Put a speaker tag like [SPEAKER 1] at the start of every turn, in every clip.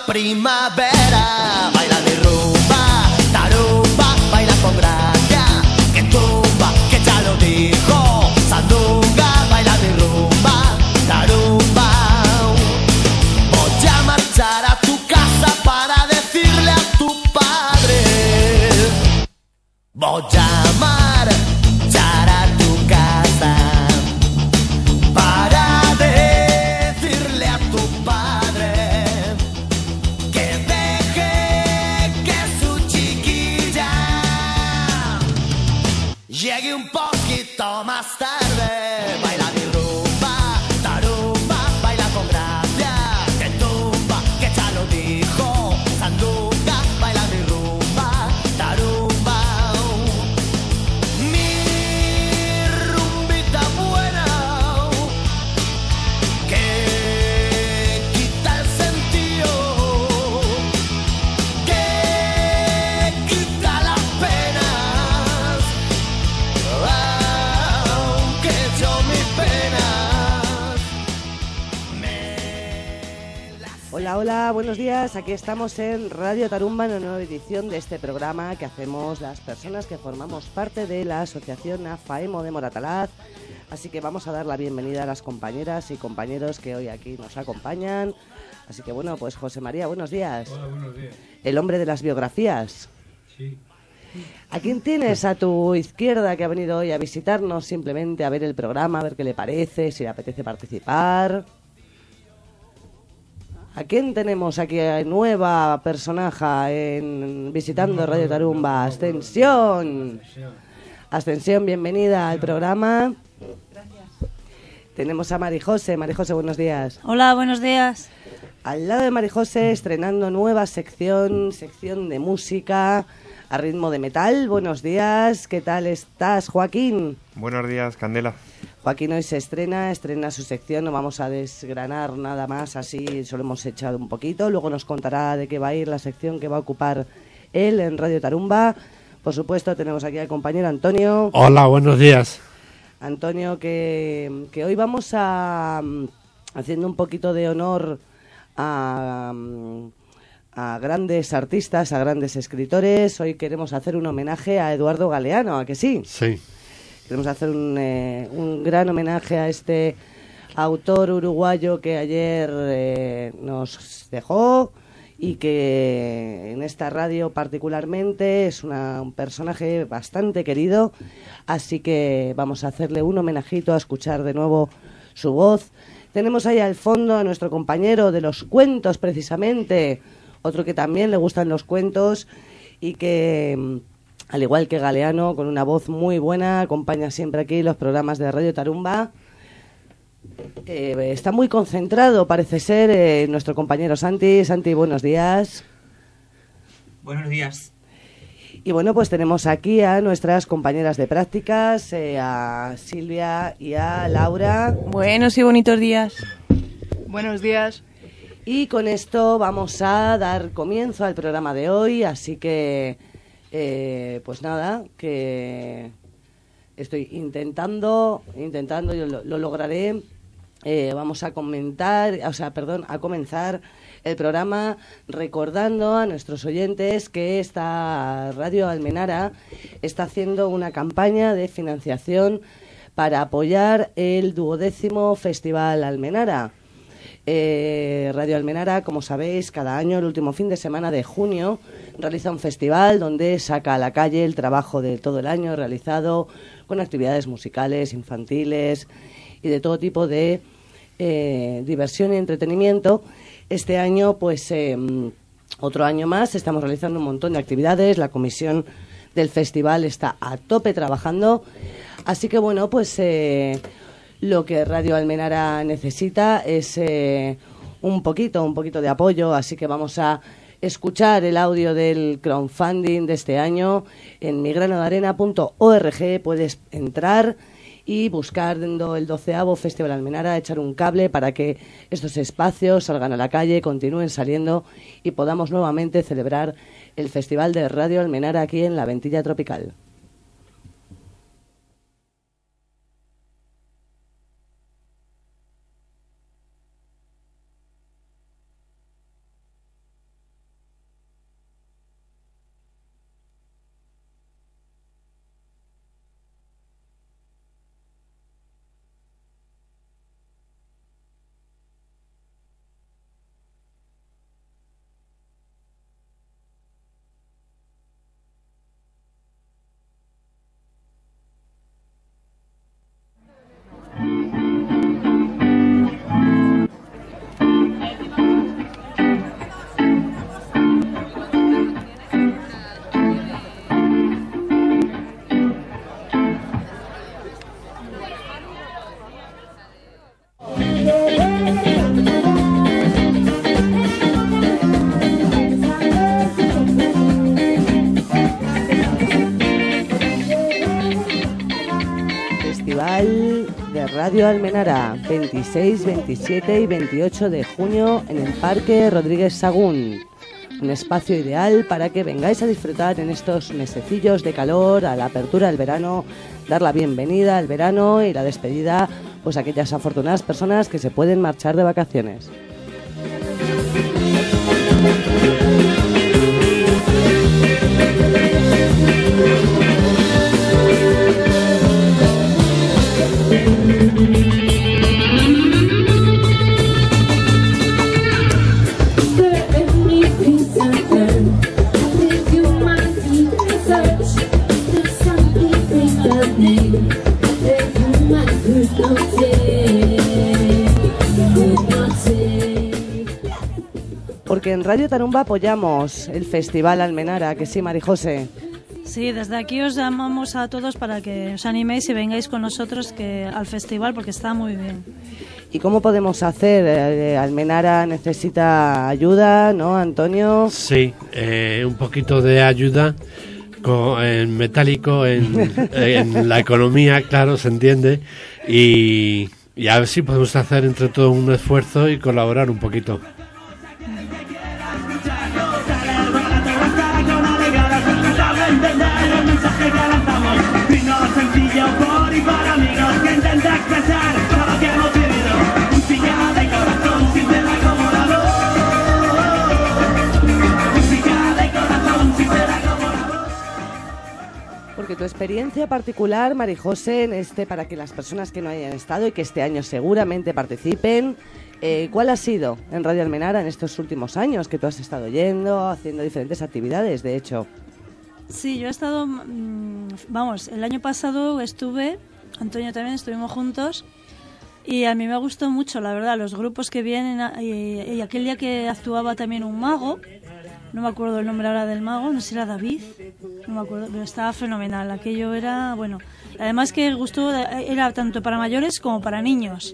[SPEAKER 1] primavera, baila de rumba, tarumba, baila con gracia, que tumba, que ya lo dijo, sandunga, baila de rumba, tarumba. Voy a marchar a tu casa para decirle a tu padre, voy a marchar a tu casa para decirle a tu padre que deje que su chiquilla llegue un poquito más tarde. Baila mi rumba, tarumba, baila con gracia, que tumba, que ya lo dijo, sandunga, baila mi rumba, tarumba. Mi rumbita buena que quita el sentido, que quita las penas, aunque yo mis penas me las...
[SPEAKER 2] Hola, hola, buenos días. Aquí estamos en Radio Tarumba en una nueva edición de este programa que hacemos las personas que formamos parte de la Asociación AFAEMO de Moratalaz. Así que vamos a dar la bienvenida a las compañeras y compañeros que hoy aquí nos acompañan. Así que bueno, pues José María, buenos días.
[SPEAKER 3] Hola, buenos días.
[SPEAKER 2] El hombre de las biografías.
[SPEAKER 3] Sí.
[SPEAKER 2] ¿A quién tienes a tu izquierda que ha venido hoy a visitarnos simplemente a ver el programa, a ver qué le parece, si le apetece participar? ¿A quién tenemos aquí nueva personaje en visitando Radio Tarumba? Ascensión. Ascensión, bienvenida al programa. Gracias. Tenemos a Marijose. Marijose, buenos días.
[SPEAKER 4] Hola, buenos días.
[SPEAKER 2] Al lado de Marijose, estrenando nueva sección de música a ritmo de metal. Buenos días, ¿qué tal estás, Joaquín?
[SPEAKER 5] Buenos días, Candela.
[SPEAKER 2] Joaquín hoy se estrena su sección, no vamos a desgranar nada más, así solo hemos echado un poquito, luego nos contará de qué va a ir la sección que va a ocupar él en Radio Tarumba. Por supuesto, tenemos aquí al compañero Antonio.
[SPEAKER 3] Hola, buenos días.
[SPEAKER 2] Antonio, que hoy vamos a, haciendo un poquito de honor a grandes artistas, a grandes escritores, hoy queremos hacer un homenaje a Eduardo Galeano, ¿a que sí?
[SPEAKER 3] Sí.
[SPEAKER 2] Queremos hacer un gran homenaje a este autor uruguayo que ayer nos dejó y que en esta radio particularmente es un personaje bastante querido, así que vamos a hacerle un homenajito, a escuchar de nuevo su voz. Tenemos ahí al fondo a nuestro compañero de los cuentos, precisamente, otro que también le gustan los cuentos y que, al igual que Galeano, con una voz muy buena, acompaña siempre aquí los programas de Radio Tarumba. Está muy concentrado, parece ser, nuestro compañero Santi. Santi, buenos días.
[SPEAKER 6] Buenos días.
[SPEAKER 2] Y bueno, pues tenemos aquí a nuestras compañeras de prácticas, a Silvia y a Laura.
[SPEAKER 4] Buenos y bonitos días.
[SPEAKER 7] Buenos días.
[SPEAKER 2] Y con esto vamos a dar comienzo al programa de hoy, así que, pues nada, que estoy intentando, yo lo lograré. Vamos a a comenzar el programa recordando a nuestros oyentes que esta Radio Almenara está haciendo una campaña de financiación para apoyar el 12º Festival Almenara. Radio Almenara, como sabéis, cada año, el último fin de semana de junio, realiza un festival donde saca a la calle el trabajo de todo el año realizado con actividades musicales, infantiles y de todo tipo de diversión y entretenimiento. Este año, pues, otro año más, estamos realizando un montón de actividades. La comisión del festival está a tope trabajando. Así que, bueno, pues lo que Radio Almenara necesita es un poquito de apoyo. Así que vamos a escuchar el audio del crowdfunding de este año en migranodearena.org. Puedes entrar y buscando el 12º Festival Almenara, echar un cable para que estos espacios salgan a la calle, continúen saliendo y podamos nuevamente celebrar el Festival de Radio Almenara aquí en la Ventilla Tropical. Radio Almenara, 26, 27 y 28 de junio en el Parque Rodríguez Sagún. Un espacio ideal para que vengáis a disfrutar en estos mesecillos de calor, a la apertura del verano, dar la bienvenida al verano y la despedida pues a aquellas afortunadas personas que se pueden marchar de vacaciones. Porque en Radio Tarumba apoyamos el Festival Almenara, que sí, Marijose.
[SPEAKER 4] Sí, desde aquí os llamamos a todos para que os animéis y vengáis con nosotros al festival porque está muy bien.
[SPEAKER 2] ¿Y cómo podemos hacer? Almenara necesita ayuda, ¿no, Antonio?
[SPEAKER 3] Sí, un poquito de ayuda en metálico, en la economía, claro, se entiende, y a ver si podemos hacer entre todos un esfuerzo y colaborar un poquito.
[SPEAKER 2] Porque tu experiencia particular, Marijose, para que las personas que no hayan estado y que este año seguramente participen, ¿cuál ha sido en Radio Almenara en estos últimos años que tú has estado yendo, haciendo diferentes actividades, de hecho?
[SPEAKER 4] Sí, yo he estado, el año pasado Antonio también, estuvimos juntos y a mí me gustó mucho, la verdad, los grupos que vienen y aquel día que actuaba también un mago. No me acuerdo el nombre ahora del mago, no sé si era David, no me acuerdo, pero estaba fenomenal. Aquello era, bueno, además que el gusto era tanto para mayores como para niños.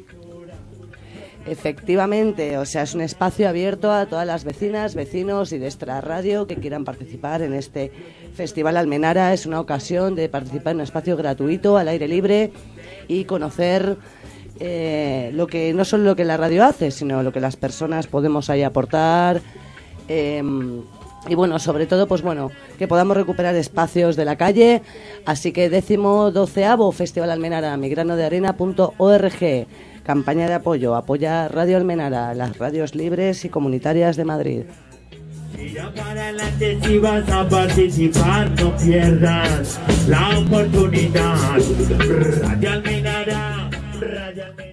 [SPEAKER 2] Efectivamente, o sea, es un espacio abierto a todas las vecinas, vecinos y de Extra Radio que quieran participar en este Festival Almenara. Es una ocasión de participar en un espacio gratuito, al aire libre y conocer lo que no solo lo que la radio hace, sino lo que las personas podemos ahí aportar. Y bueno, sobre todo, pues bueno, que podamos recuperar espacios de la calle. Así que 12º Festival Almenara, migranodearena.org. Campaña de apoyo, apoya Radio Almenara, las radios libres y comunitarias de Madrid.
[SPEAKER 5] Mira para adelante si vas a participar, no pierdas la oportunidad. Radio Almenara, Radio Almenara.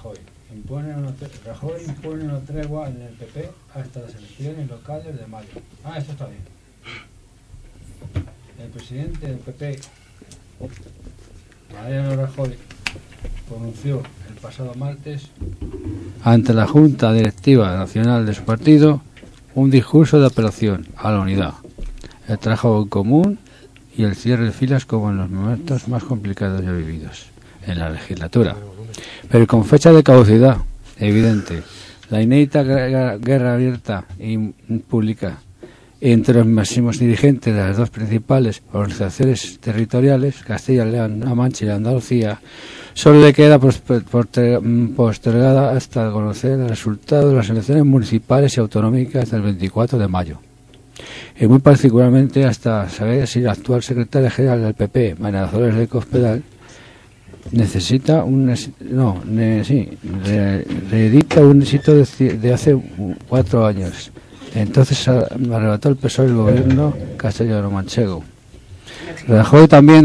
[SPEAKER 8] Rajoy. Rajoy impone una tregua en el PP hasta las elecciones locales de mayo. Esto está bien. El presidente del PP, Mariano Rajoy, pronunció el pasado martes ante la Junta Directiva Nacional de su partido un discurso de apelación a la unidad, el trabajo en común y el cierre de filas como en los momentos más complicados ya vividos en la legislatura, pero con fecha de caducidad evidente. La inédita guerra abierta y pública entre los máximos dirigentes de las dos principales organizaciones territoriales, Castilla, León, La Mancha y Andalucía, solo le queda postergada hasta conocer el resultado de las elecciones municipales y autonómicas del 24 de mayo. Y muy particularmente hasta saber si la actual secretaria general del PP, María Dolores de Cospedal, reedita un éxito de hace 4 años. Entonces arrebató el PSOE el gobierno castellano-manchego. Rajoy también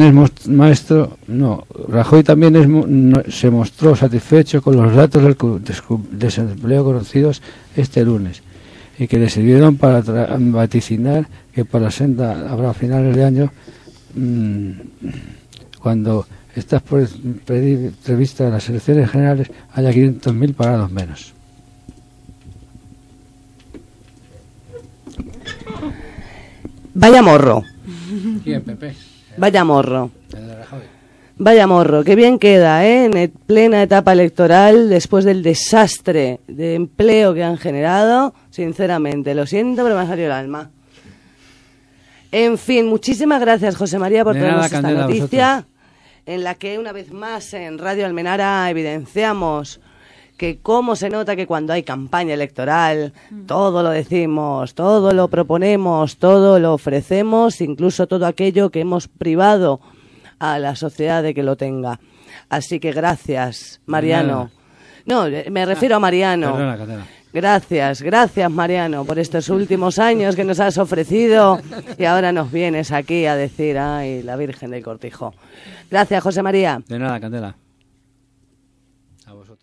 [SPEAKER 8] se mostró satisfecho con los datos del desempleo conocidos este lunes y que le sirvieron para vaticinar que para la senda habrá a finales de año, cuando está prevista las elecciones generales, haya 500.000 parados menos.
[SPEAKER 2] Vaya morro.
[SPEAKER 8] ¿Quién, Pepe?
[SPEAKER 2] Vaya morro.
[SPEAKER 8] El de Rajoy.
[SPEAKER 2] Vaya morro, qué bien queda, en plena etapa electoral, después del desastre de empleo que han generado. Sinceramente, lo siento, pero me ha salido el alma. En fin, muchísimas gracias, José María, por traernos esta noticia, en la que una vez más en Radio Almenara evidenciamos que cómo se nota que cuando hay campaña electoral todo lo decimos, todo lo proponemos, todo lo ofrecemos, incluso todo aquello que hemos privado a la sociedad de que lo tenga. Así que gracias, Mariano. No, me refiero a Mariano.
[SPEAKER 8] Perdona, Catena.
[SPEAKER 2] Gracias, Mariano, por estos últimos años que nos has ofrecido y ahora nos vienes aquí a decir, ay, la Virgen del Cortijo. Gracias, José María.
[SPEAKER 8] De nada, Candela. A vosotros.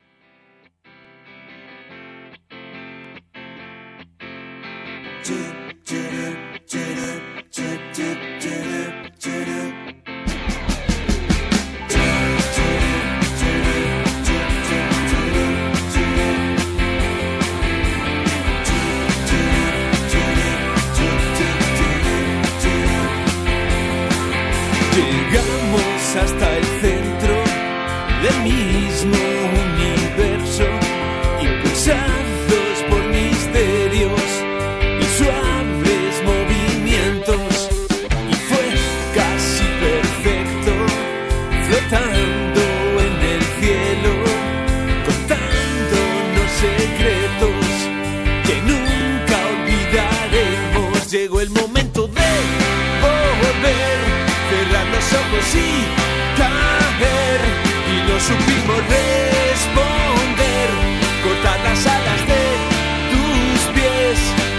[SPEAKER 1] Llegamos hasta el centro del mismo universo, impulsados por misterios y suaves movimientos, y fue casi perfecto, flotando en el cielo, contándonos secretos que nunca olvidaremos. Llegó el momento de volver, cerrar los ojos y caer, y no supimos responder, cortar las alas de tus pies.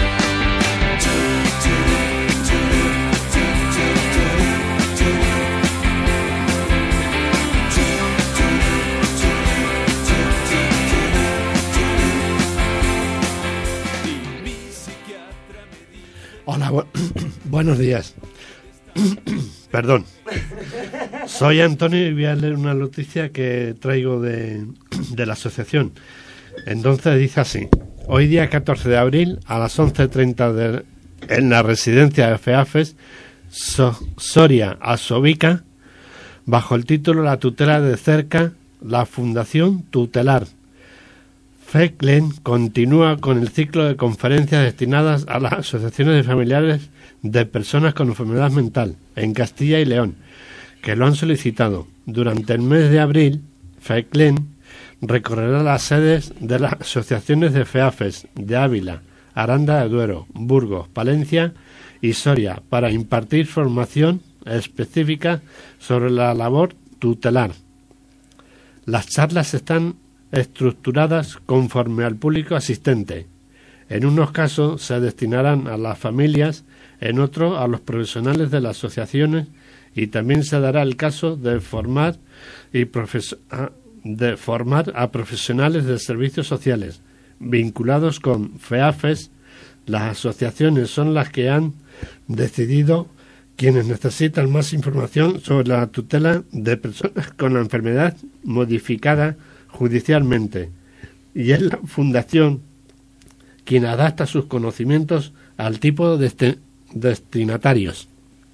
[SPEAKER 3] Hola, buenos días. Perdón. Soy Antonio y voy a leer una noticia que traigo de la asociación. Entonces dice así: hoy día 14 de abril a las 11:30 en la residencia de FEAFES Soria Asovica, bajo el título La tutela de cerca, la Fundación Tutelar FECLEN continúa con el ciclo de conferencias destinadas a las asociaciones de familiares de personas con enfermedad mental en Castilla y León, que lo han solicitado. Durante el mes de abril, FECLEN recorrerá las sedes de las asociaciones de FEAFES de Ávila, Aranda de Duero, Burgos, Palencia y Soria para impartir formación específica sobre la labor tutelar. Las charlas están estructuradas conforme al público asistente. En unos casos se destinarán a las familias, en otros a los profesionales de las asociaciones, y también se dará el caso de formar y de formar a profesionales de servicios sociales vinculados con FEAFES. Las asociaciones son las que han decidido quienes necesitan más información sobre la tutela de personas con la enfermedad modificada judicialmente, y es la Fundación quien adapta sus conocimientos al tipo de destinatarios.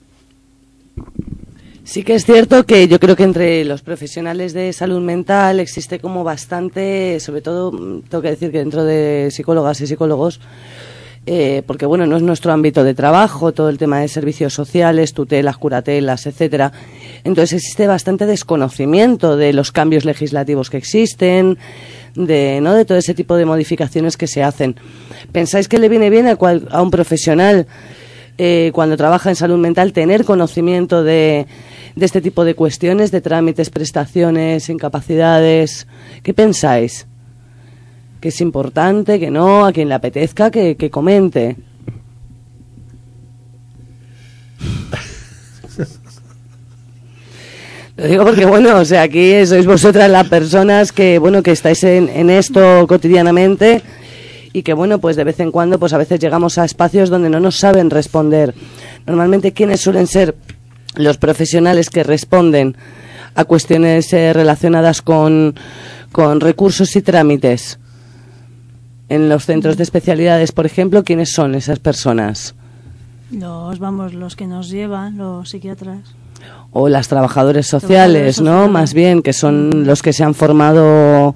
[SPEAKER 2] Sí que es cierto que yo creo que entre los profesionales de salud mental existe como bastante, sobre todo tengo que decir que dentro de psicólogas y psicólogos, porque bueno, no es nuestro ámbito de trabajo, todo el tema de servicios sociales, tutelas, curatelas, etcétera. Entonces existe bastante desconocimiento de los cambios legislativos que existen, de todo ese tipo de modificaciones que se hacen. ¿Pensáis que le viene bien a un profesional cuando trabaja en salud mental tener conocimiento de este tipo de cuestiones, de trámites, prestaciones, incapacidades? ¿Qué pensáis? ¿Que es importante, que no? A quien le apetezca que comente. Lo digo porque, bueno, o sea, aquí sois vosotras las personas que, bueno, que estáis en esto cotidianamente y que, bueno, pues de vez en cuando, pues a veces llegamos a espacios donde no nos saben responder. Normalmente, ¿quiénes suelen ser los profesionales que responden a cuestiones relacionadas con recursos y trámites? En los centros de especialidades, por ejemplo, ¿quiénes son esas personas?
[SPEAKER 4] Los que nos llevan, los psiquiatras.
[SPEAKER 2] O las trabajadoras sociales, ¿no? Más bien, que son los que se han formado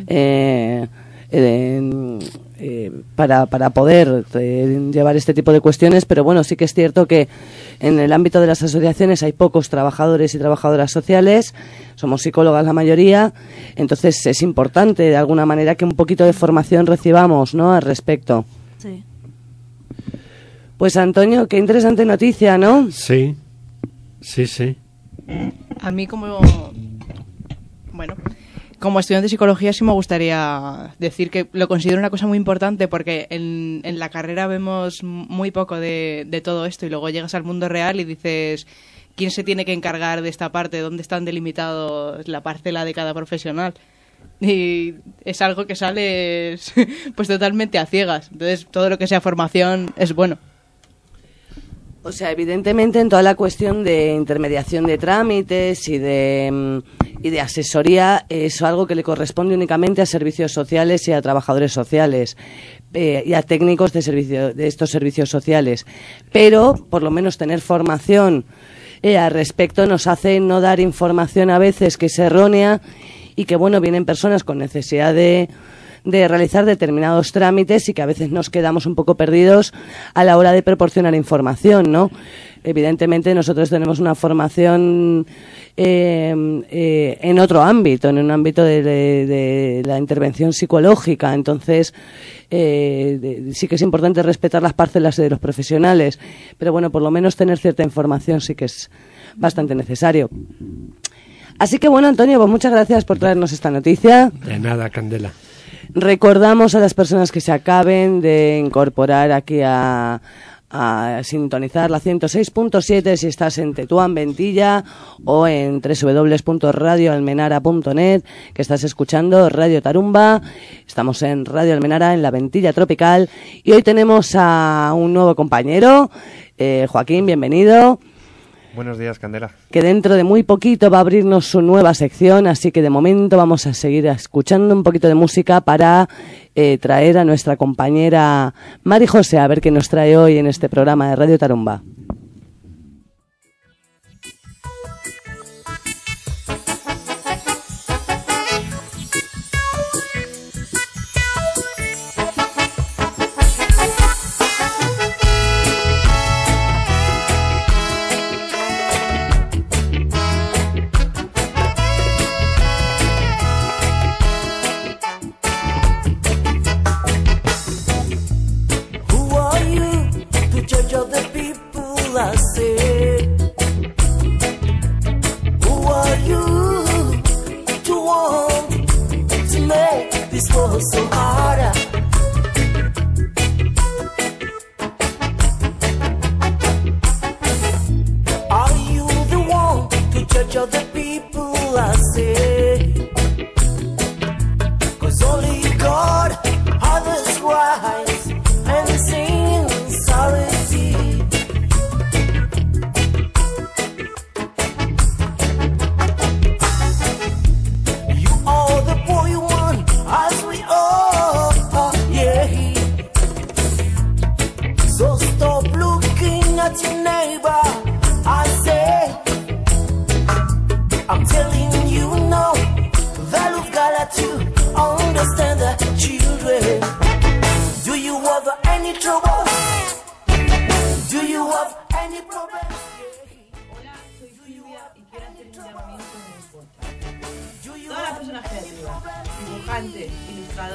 [SPEAKER 2] para poder llevar este tipo de cuestiones, pero bueno, sí que es cierto que en el ámbito de las asociaciones hay pocos trabajadores y trabajadoras sociales, somos psicólogas la mayoría, entonces es importante de alguna manera que un poquito de formación recibamos, ¿no?, al respecto.
[SPEAKER 4] Sí.
[SPEAKER 2] Pues Antonio, qué interesante noticia, ¿no?
[SPEAKER 3] Sí, sí, sí.
[SPEAKER 7] A mí como estudiante de psicología sí me gustaría decir que lo considero una cosa muy importante, porque en la carrera vemos muy poco de todo esto y luego llegas al mundo real y dices, ¿quién se tiene que encargar de esta parte? ¿Dónde están delimitados la parcela de cada profesional? Y es algo que sales pues totalmente a ciegas. Entonces todo lo que sea formación es bueno.
[SPEAKER 2] O sea, evidentemente en toda la cuestión de intermediación de trámites y de asesoría es algo que le corresponde únicamente a servicios sociales y a trabajadores sociales y a técnicos de estos servicios sociales. Pero, por lo menos, tener formación al respecto nos hace no dar información a veces que es errónea y que, bueno, vienen personas con necesidad de realizar determinados trámites y que a veces nos quedamos un poco perdidos a la hora de proporcionar información, ¿no? Evidentemente nosotros tenemos una formación en otro ámbito, en un ámbito de la intervención psicológica, entonces sí que es importante respetar las parcelas de los profesionales, pero bueno, por lo menos tener cierta información sí que es bastante necesario. Así que bueno, Antonio, pues muchas gracias por traernos esta noticia.
[SPEAKER 3] De nada, Candela.
[SPEAKER 2] Recordamos a las personas que se acaben de incorporar aquí a sintonizar la 106.7 si estás en Tetuán, Ventilla, o en www.radioalmenara.net, que estás escuchando Radio Tarumba. Estamos en Radio Almenara, en la Ventilla Tropical, y hoy tenemos a un nuevo compañero, Joaquín, bienvenido.
[SPEAKER 9] Buenos días, Candela.
[SPEAKER 2] Que dentro de muy poquito va a abrirnos su nueva sección, así que de momento vamos a seguir escuchando un poquito de música para traer a nuestra compañera Mari José a ver qué nos trae hoy en este programa de Radio Tarumba.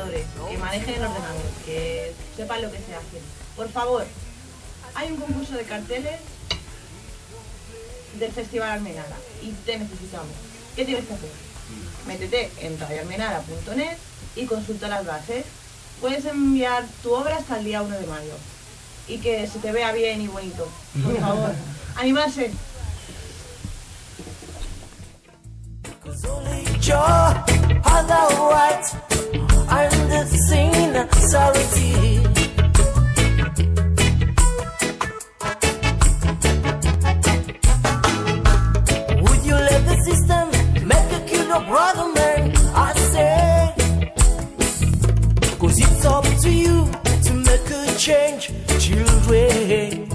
[SPEAKER 10] administradores, que manejen el ordenador, que sepan lo que se hace. Por favor, hay un concurso de carteles del Festival Almenara y te necesitamos. ¿Qué tienes que hacer? Métete en radioalmenara.net y consulta las bases. Puedes enviar tu obra hasta el día 1 de mayo y que se te vea bien y bonito. Por favor, animarse.
[SPEAKER 1] Brother man, I say, 'cause it's up to you to make a change, children.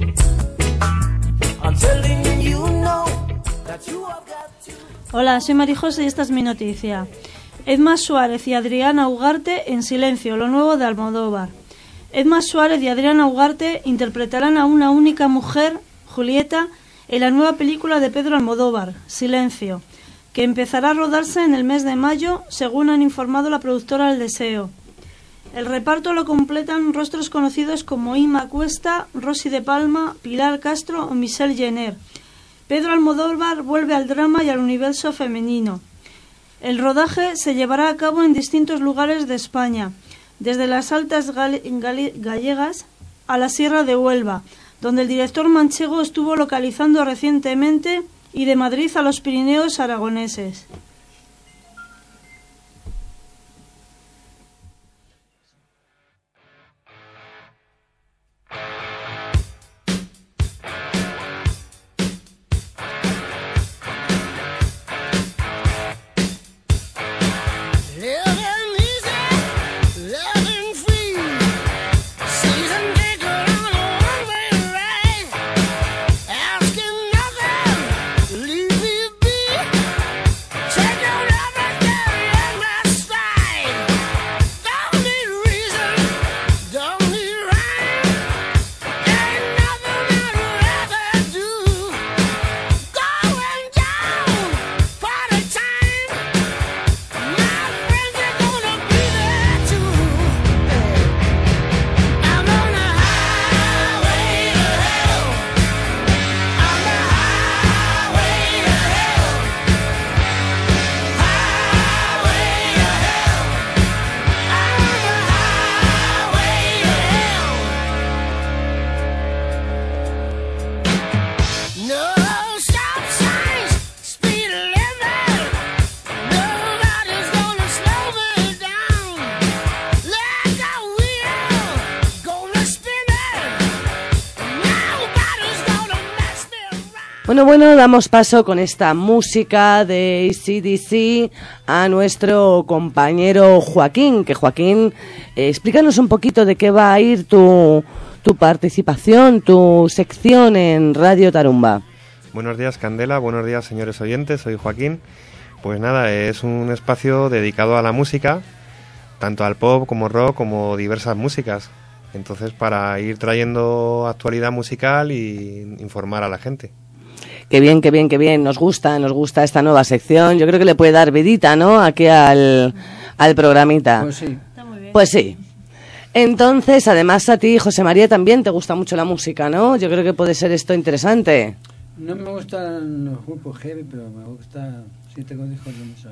[SPEAKER 1] I'm telling you now that you have got to.
[SPEAKER 4] Hola, soy Marijose y esta es mi noticia. Edma Suárez y Adriana Ugarte en Silencio, lo nuevo de Almodóvar. Edma Suárez y Adriana Ugarte interpretarán a una única mujer, Julieta, en la nueva película de Pedro Almodóvar, Silencio, que empezará a rodarse en el mes de mayo, según han informado la productora El Deseo. El reparto lo completan rostros conocidos como Inma Cuesta, Rosy de Palma, Pilar Castro o Michelle Jenner. Pedro Almodóvar vuelve al drama y al universo femenino. El rodaje se llevará a cabo en distintos lugares de España, desde las Altas Gallegas a la Sierra de Huelva, donde el director manchego estuvo localizando recientemente, y de Madrid a los Pirineos aragoneses.
[SPEAKER 2] Bueno, damos paso con esta música de AC/DC a nuestro compañero Joaquín. Que Joaquín, explícanos un poquito de qué va a ir tu participación, tu sección en Radio Tarumba.
[SPEAKER 9] Buenos días, Candela, buenos días, señores oyentes, soy Joaquín. Pues nada, es un espacio dedicado a la música, tanto al pop como rock, como diversas músicas. Entonces, para ir trayendo actualidad musical y informar a la gente.
[SPEAKER 2] Qué bien, qué bien, qué bien. Nos gusta esta nueva sección. Yo creo que le puede dar vidita, ¿no? Aquí al programita.
[SPEAKER 8] Pues sí.
[SPEAKER 4] Está muy bien.
[SPEAKER 2] Pues sí. Entonces, además a ti, José María, también te gusta mucho la música, ¿no? Yo creo que puede ser esto interesante.
[SPEAKER 8] No me gustan los grupos heavy, pero me gusta, sí tengo hijos de muchos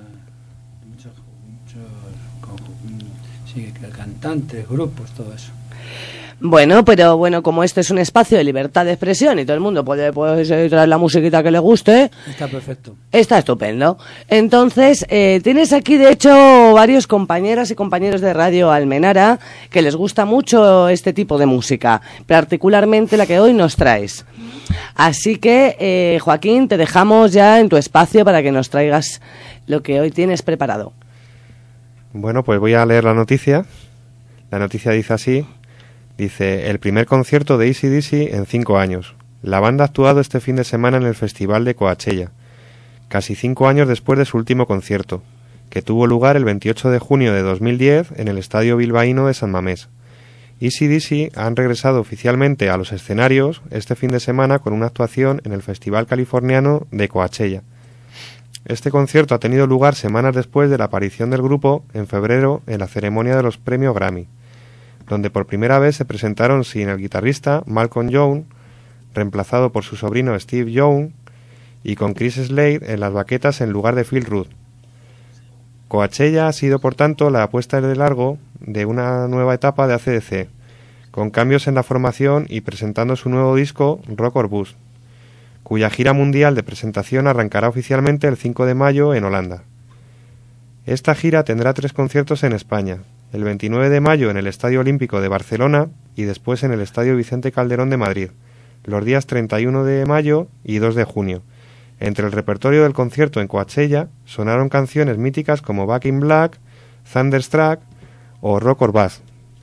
[SPEAKER 8] cantantes, grupos, todo eso.
[SPEAKER 2] Bueno, pero bueno, como este es un espacio de libertad de expresión y todo el mundo puede traer la musiquita que le guste.
[SPEAKER 8] Está perfecto.
[SPEAKER 2] Está estupendo. Entonces, tienes aquí, de hecho, varios compañeras y compañeros de Radio Almenara que les gusta mucho este tipo de música, particularmente la que hoy nos traes. Así que, Joaquín, te dejamos ya en tu espacio para que nos traigas lo que hoy tienes preparado.
[SPEAKER 9] Bueno, pues voy a leer la noticia. La noticia dice así. Dice, el primer concierto de AC/DC en 5 años. La banda ha actuado este fin de semana en el Festival de Coachella, casi 5 años después de su último concierto, que tuvo lugar el 28 de junio de 2010 en el Estadio Bilbaíno de San Mamés. AC/DC han regresado oficialmente a los escenarios este fin de semana con una actuación en el Festival Californiano de Coachella. Este concierto ha tenido lugar semanas después de la aparición del grupo en febrero en la ceremonia de los premios Grammy, donde por primera vez se presentaron sin el guitarrista Malcolm Young, reemplazado por su sobrino Steve Young, y con Chris Slade en las baquetas en lugar de Phil Rudd. Coachella ha sido, por tanto, la apuesta de largo de una nueva etapa de AC/DC, con cambios en la formación y presentando su nuevo disco Rock or Bust, cuya gira mundial de presentación arrancará oficialmente el 5 de mayo en Holanda. Esta gira tendrá 3 conciertos en España, el 29 de mayo en el Estadio Olímpico de Barcelona y después en el Estadio Vicente Calderón de Madrid, los días 31 de mayo y 2 de junio. Entre el repertorio del concierto en Coachella sonaron canciones míticas como Back in Black, Thunderstruck o Rock or Bust.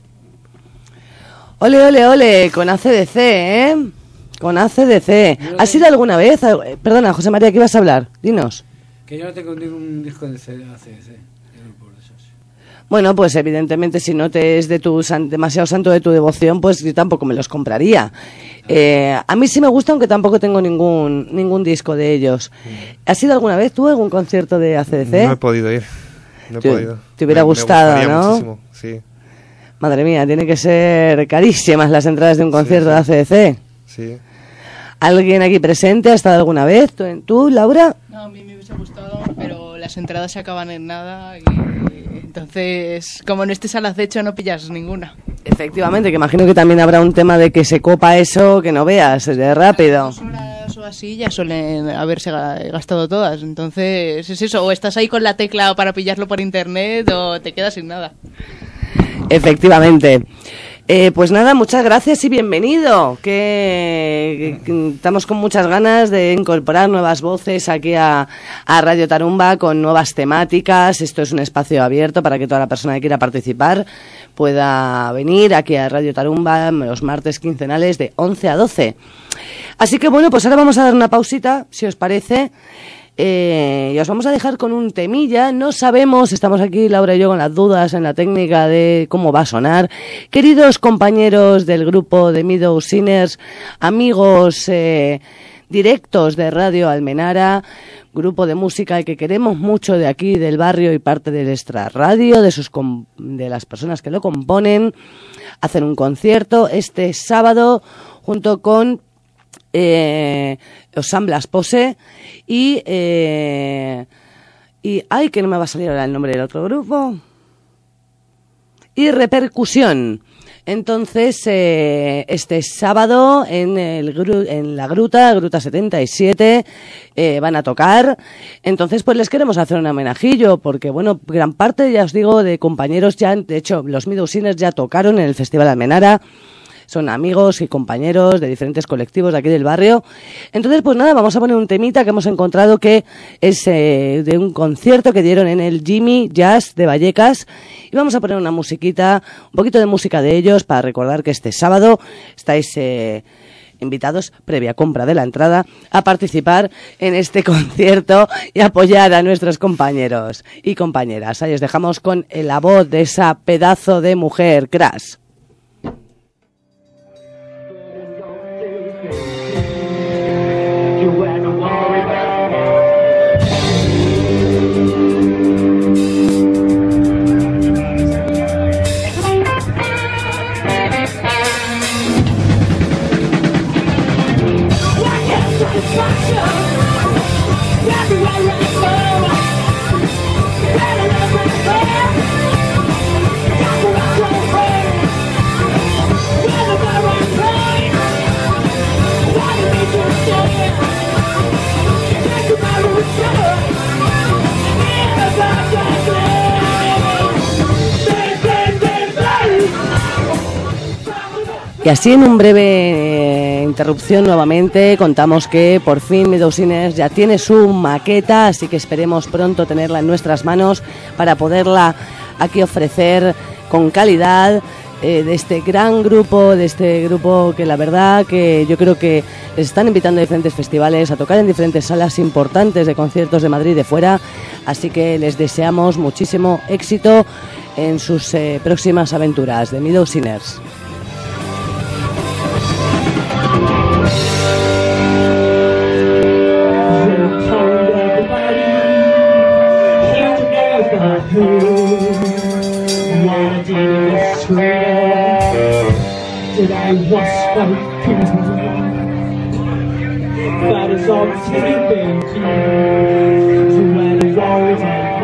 [SPEAKER 2] Ole, ole, ole, con AC/DC, ¿eh? Con AC/DC. ¿Has ido alguna vez? Perdona, José María, ¿qué ibas a hablar? Dinos.
[SPEAKER 8] Que yo no tengo ningún disco de AC/DC.
[SPEAKER 2] Bueno, pues evidentemente si no te es de demasiado santo de tu devoción, pues yo tampoco me los compraría. A mí sí me gusta, aunque tampoco tengo ningún disco de ellos. ¿Has ido alguna vez tú a algún concierto de AC/DC?
[SPEAKER 9] No he podido ir. No he podido.
[SPEAKER 2] Te hubiera gustado,
[SPEAKER 9] me
[SPEAKER 2] ¿no?
[SPEAKER 9] Muchísimo, sí.
[SPEAKER 2] Madre mía, tiene que ser carísimas las entradas de un concierto de AC/DC.
[SPEAKER 9] Sí.
[SPEAKER 2] ¿Alguien aquí presente ha estado alguna vez? ¿Tú, Laura?
[SPEAKER 7] No, a mí me hubiese gustado, pero las entradas se acaban en nada y entonces, como no estés al acecho, no pillas ninguna.
[SPEAKER 2] Efectivamente, que imagino que también habrá un tema de que se copa eso, que no veas, de rápido.
[SPEAKER 7] 2 horas o así ya suelen haberse gastado todas, entonces es eso, o estás ahí con la tecla para pillarlo por internet o te quedas sin nada.
[SPEAKER 2] Efectivamente. Pues nada, muchas gracias y bienvenido, que estamos con muchas ganas de incorporar nuevas voces aquí a Radio Tarumba con nuevas temáticas. Esto es un espacio abierto para que toda la persona que quiera participar pueda venir aquí a Radio Tarumba los martes quincenales de 11 a 12. Así que bueno, pues ahora vamos a dar una pausita, si os parece. Y os vamos a dejar con un temilla. No sabemos, estamos aquí Laura y yo con las dudas en la técnica de cómo va a sonar. Queridos compañeros del grupo de Meadow Sinners, amigos directos de Radio Almenara, grupo de música que queremos mucho de aquí del barrio y parte de nuestra radio, de las personas que lo componen, hacen un concierto este sábado junto con Os Amblas Pose y ay, que no me va a salir ahora el nombre del otro grupo, y Repercusión. Entonces este sábado en la Gruta 77 van a tocar. Entonces pues les queremos hacer un homenajillo porque bueno, gran parte, ya os digo, de compañeros ya, de hecho los Meadow Sinners ya tocaron en el Festival Almenara. Son amigos y compañeros de diferentes colectivos de aquí del barrio. Entonces, pues nada, vamos a poner un temita que hemos encontrado que es de un concierto que dieron en el Jimmy Jazz de Vallecas. Y vamos a poner una musiquita, un poquito de música de ellos para recordar que este sábado estáis invitados, previa compra de la entrada, a participar en este concierto y apoyar a nuestros compañeros y compañeras. Ahí os dejamos con la voz de esa pedazo de mujer, Crash. Y así en un breve interrupción nuevamente contamos que por fin Meadow Sinners ya tiene su maqueta, así que esperemos pronto tenerla en nuestras manos para poderla aquí ofrecer con calidad, de este gran grupo, de este grupo que la verdad que yo creo que les están invitando a diferentes festivales, a tocar en diferentes salas importantes de conciertos de Madrid y de fuera, así que les deseamos muchísimo éxito en sus próximas aventuras de Meadow Sinners.
[SPEAKER 5] Everybody in the street. Did I wash my feet? That is all sleeping. So when it's always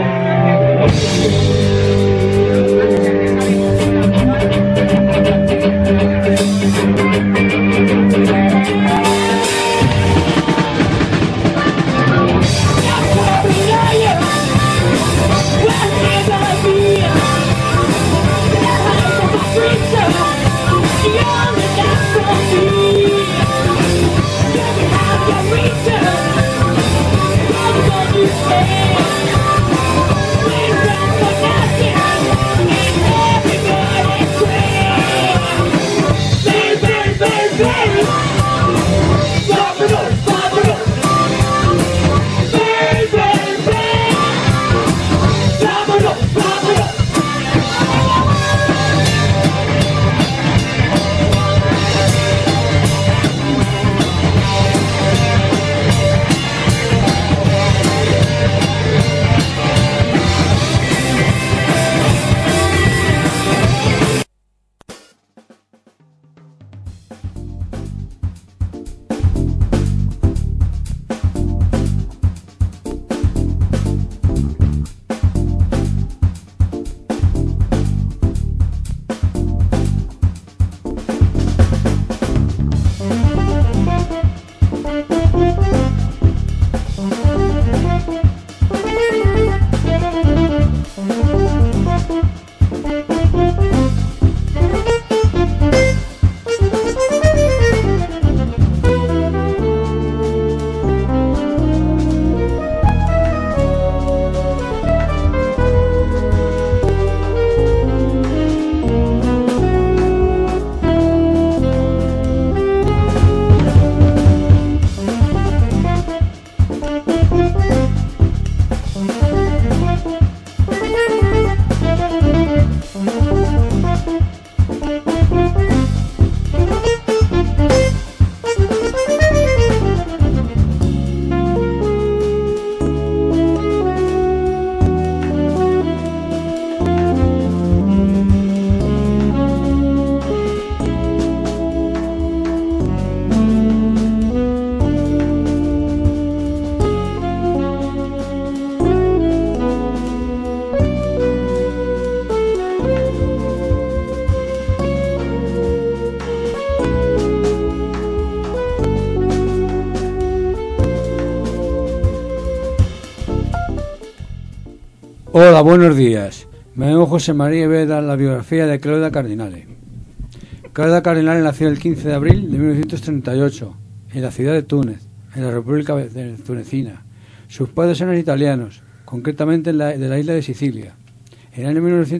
[SPEAKER 8] Hola, buenos días. Me llamo José María y voy a dar la biografía de Claudia Cardinale. Claudia Cardinale nació el 15 de abril de 1938 en la ciudad de Túnez, en la República Tunecina. Sus padres eran italianos, concretamente de la isla de Sicilia. En el año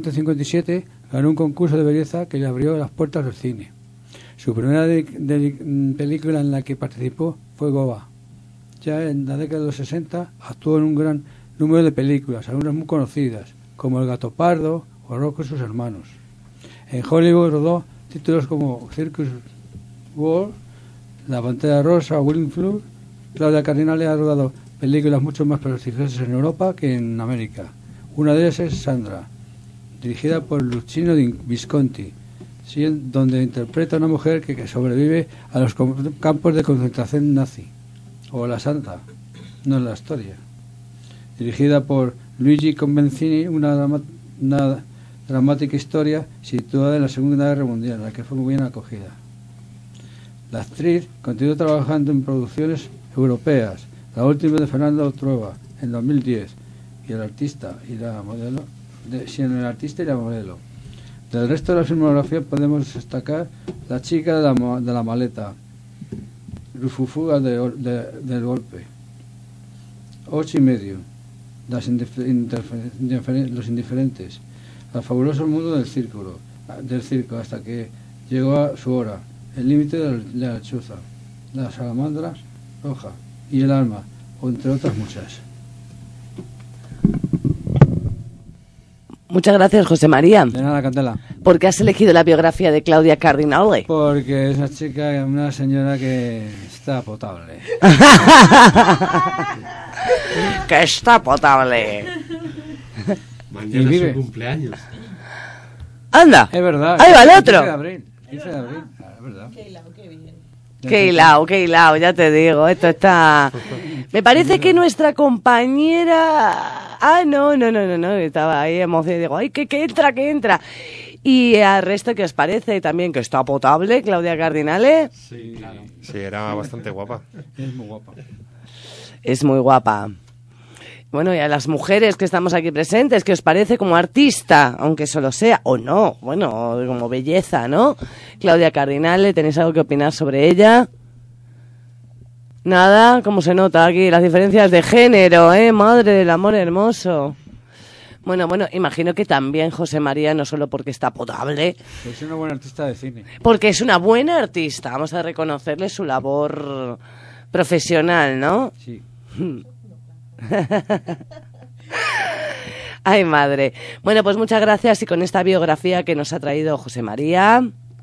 [SPEAKER 8] 1957 ganó un concurso de belleza que le abrió las puertas del cine. Su primera película en la que participó fue Goba. Ya en la década de los 60 actuó en un gran número de películas, algunas muy conocidas, como El gato pardo o Rocco y sus hermanos. En Hollywood rodó títulos como Circus World, La pantera rosa o Willing Flood. Claudia Cardinale ha rodado películas mucho más prestigiosas en Europa que en América. Una de ellas es Sandra, dirigida por Luchino Visconti, donde interpreta a una mujer que sobrevive a los campos de concentración nazi, o La Santa, no es la historia. Dirigida por Luigi Convencini, una dramática historia situada en la Segunda Guerra Mundial, la que fue muy bien acogida. La actriz continuó trabajando en producciones europeas, la última de Fernando Trueba, en 2010, y El artista y la modelo, El artista y la modelo. Del resto de la filmografía podemos destacar La chica de la maleta, Fuga del golpe, 8 y medio, Los indiferentes, El fabuloso mundo del circo, hasta que llegó a su hora, El límite de la lechuza, La salamandra roja y El alma, entre otras muchas.
[SPEAKER 2] Muchas gracias, José María.
[SPEAKER 8] De nada, Candela.
[SPEAKER 2] ¿Por qué has elegido la biografía de Claudia Cardinale?
[SPEAKER 8] Porque es una señora que está potable.
[SPEAKER 2] Que está potable.
[SPEAKER 3] Mañana es su cumpleaños.
[SPEAKER 2] Anda.
[SPEAKER 8] Es verdad.
[SPEAKER 2] Ahí va el
[SPEAKER 8] 15
[SPEAKER 2] otro.
[SPEAKER 8] de abril. 15 de abril. Es verdad.
[SPEAKER 2] Qué hilao, ya te digo, esto está... Me parece que nuestra compañera... No, estaba ahí emocionada, digo, ay, que entra. Y al resto, ¿qué os parece? También que está potable, Claudia Cardinale.
[SPEAKER 9] Sí, claro. Sí, era bastante guapa.
[SPEAKER 8] Es muy guapa.
[SPEAKER 2] Es muy guapa. Bueno, y a las mujeres que estamos aquí presentes, ¿qué os parece como artista? Aunque solo sea, o no, bueno, como belleza, ¿no? Claudia Cardinale, ¿tenéis algo que opinar sobre ella? Nada, ¿cómo se nota aquí? Las diferencias de género, madre del amor hermoso. Bueno, imagino que también José María, no solo porque está potable...
[SPEAKER 8] Es una buena artista de cine.
[SPEAKER 2] Porque es una buena artista, vamos a reconocerle su labor profesional, ¿no?
[SPEAKER 8] Sí.
[SPEAKER 2] Ay, madre. Bueno, pues muchas gracias y con esta biografía que nos ha traído José María...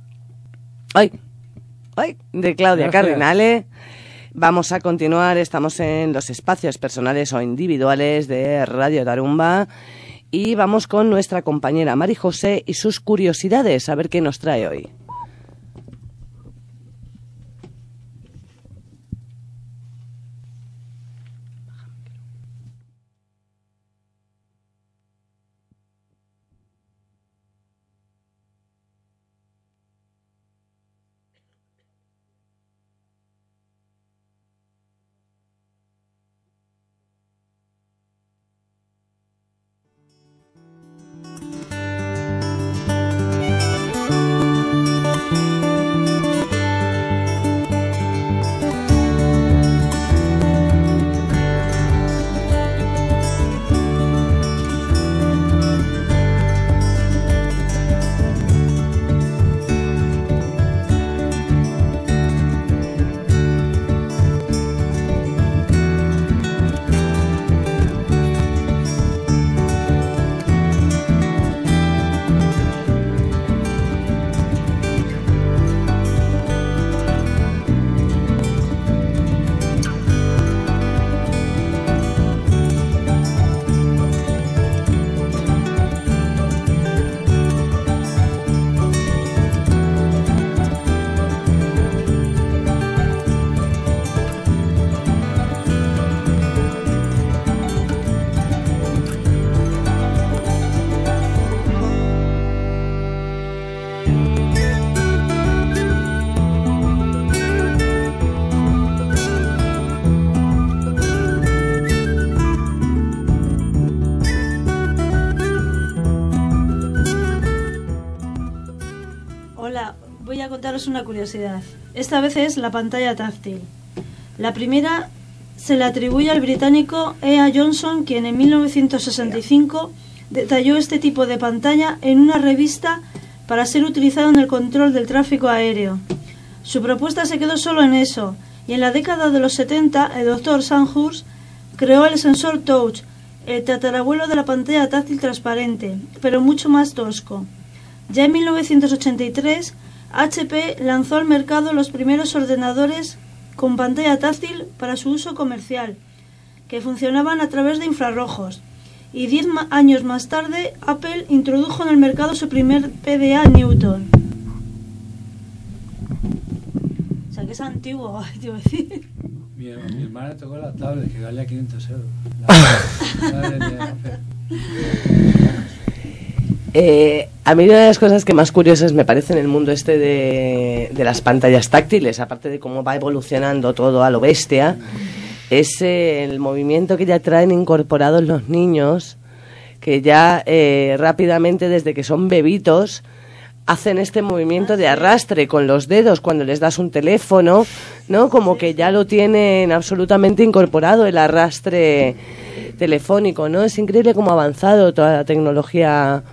[SPEAKER 2] de Claudia Cardinale... Vamos a continuar, estamos en los espacios personales o individuales de Radio Tarumba y vamos con nuestra compañera Mari José y sus curiosidades, a ver qué nos trae hoy.
[SPEAKER 4] Voy a contaros una curiosidad. Esta vez es la pantalla táctil. La primera se le atribuye al británico E.A. Johnson, quien en 1965 detalló este tipo de pantalla en una revista para ser utilizado en el control del tráfico aéreo. Su propuesta se quedó solo en eso, y en la década de los 70 el Dr. Sandhurst creó el sensor Touch, el tatarabuelo de la pantalla táctil transparente, pero mucho más tosco. Ya en 1983, HP lanzó al mercado los primeros ordenadores con pantalla táctil para su uso comercial, que funcionaban a través de infrarrojos. Y 10 años más tarde, Apple introdujo en el mercado su primer PDA Newton. O sea, que es antiguo, te iba a decir.
[SPEAKER 8] Mi hermana tocó la tablet, que valía 500 euros.
[SPEAKER 2] A mí una de las cosas que más curiosas me parece en el mundo este de las pantallas táctiles, aparte de cómo va evolucionando todo a lo bestia, es el movimiento que ya traen incorporados los niños, que ya rápidamente desde que son bebitos hacen este movimiento de arrastre con los dedos cuando les das un teléfono, ¿no? Como que ya lo tienen absolutamente incorporado el arrastre telefónico, ¿no? Es increíble cómo ha avanzado toda la tecnología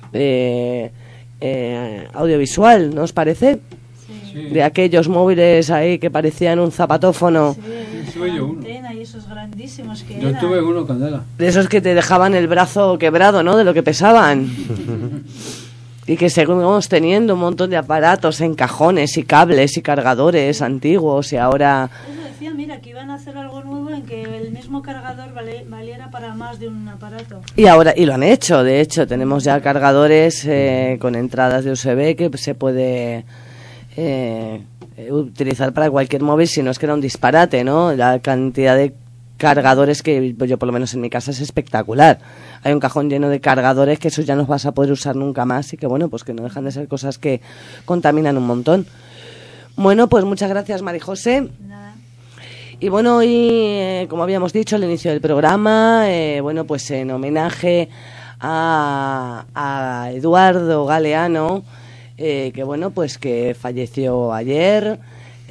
[SPEAKER 2] audiovisual, ¿no os parece? Sí. De aquellos móviles ahí que parecían un zapatófono.
[SPEAKER 4] Sí, tuve yo uno. Y esos grandísimos que
[SPEAKER 8] yo tuve uno con Dela.
[SPEAKER 2] De esos que te dejaban el brazo quebrado, ¿no? De lo que pesaban. Y que seguimos teniendo un montón de aparatos en cajones y cables y cargadores antiguos y ahora
[SPEAKER 4] decían, mira, que iban a hacer algo nuevo en que el mismo cargador valiera para más de un aparato.
[SPEAKER 2] Y lo han hecho, de hecho, tenemos ya cargadores con entradas de USB que se puede utilizar para cualquier móvil, si no es que era un disparate, ¿no? La cantidad de cargadores que yo, por lo menos en mi casa, es espectacular. Hay un cajón lleno de cargadores que eso ya no vas a poder usar nunca más y que, bueno, pues que no dejan de ser cosas que contaminan un montón. Bueno, pues muchas gracias, Marijose.
[SPEAKER 4] Nada.
[SPEAKER 2] Y bueno, hoy, como habíamos dicho al inicio del programa, bueno, pues en homenaje a Eduardo Galeano, que bueno, pues que falleció ayer,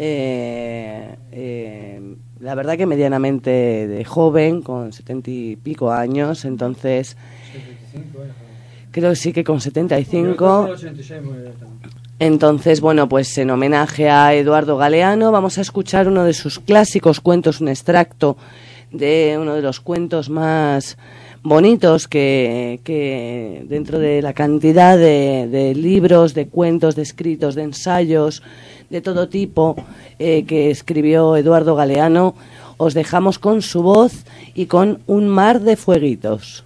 [SPEAKER 2] la verdad que medianamente de joven, con 70 y pico años, entonces
[SPEAKER 8] 75,
[SPEAKER 2] creo que sí que con 75.
[SPEAKER 8] 86,
[SPEAKER 2] Entonces, bueno, pues en homenaje a Eduardo Galeano vamos a escuchar uno de sus clásicos cuentos, un extracto de uno de los cuentos más bonitos que dentro de la cantidad de libros, de cuentos, de escritos, de ensayos, de todo tipo que escribió Eduardo Galeano, os dejamos con su voz y con Un mar de fueguitos.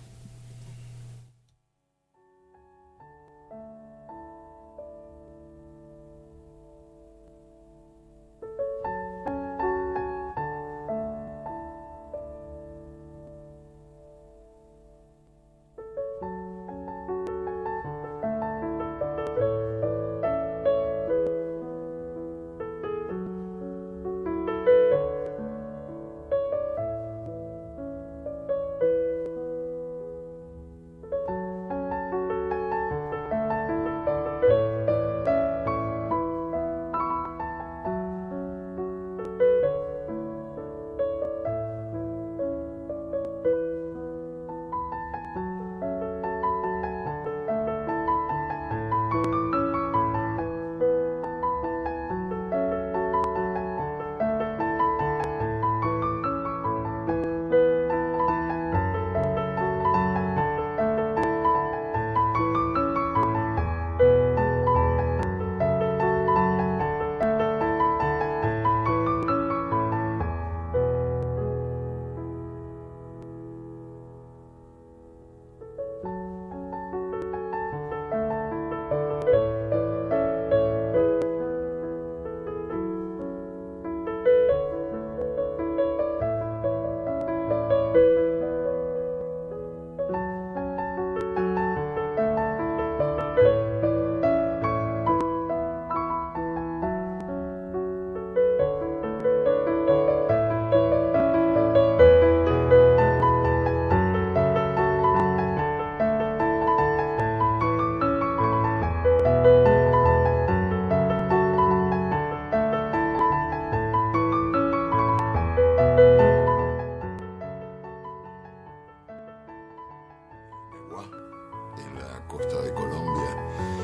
[SPEAKER 11] En la costa de Colombia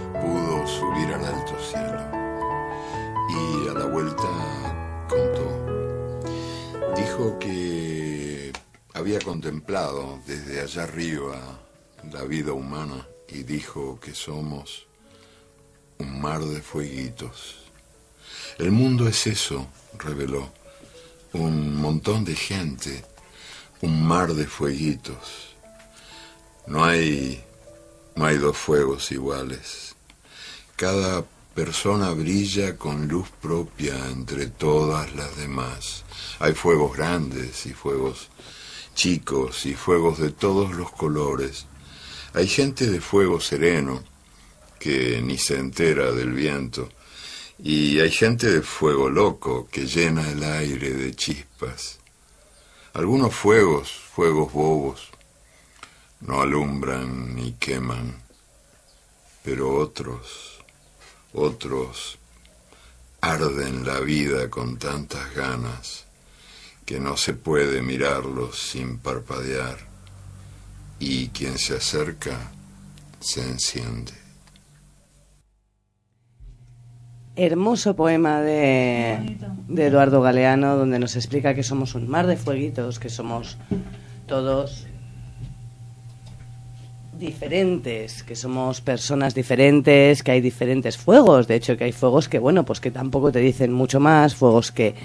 [SPEAKER 11] pudo subir al alto cielo y a la vuelta contó. Dijo que había contemplado desde allá arriba la vida humana y dijo que somos un mar de fueguitos. El mundo es eso, reveló, un montón de gente, un mar de fueguitos. No hay dos fuegos iguales. Cada persona brilla con luz propia entre todas las demás. Hay fuegos grandes y fuegos chicos y fuegos de todos los colores. Hay gente de fuego sereno que ni se entera del viento. Y hay gente de fuego loco que llena el aire de chispas. Algunos fuegos bobos, no alumbran ni queman, pero otros arden la vida con tantas ganas que no se puede mirarlos sin parpadear, y quien se acerca se enciende.
[SPEAKER 2] Hermoso poema de Eduardo Galeano, donde nos explica que somos un mar de fueguitos, que somos todos diferentes, que somos personas diferentes, que hay diferentes fuegos, de hecho que hay fuegos que, bueno, pues que tampoco te dicen mucho más, fuegos que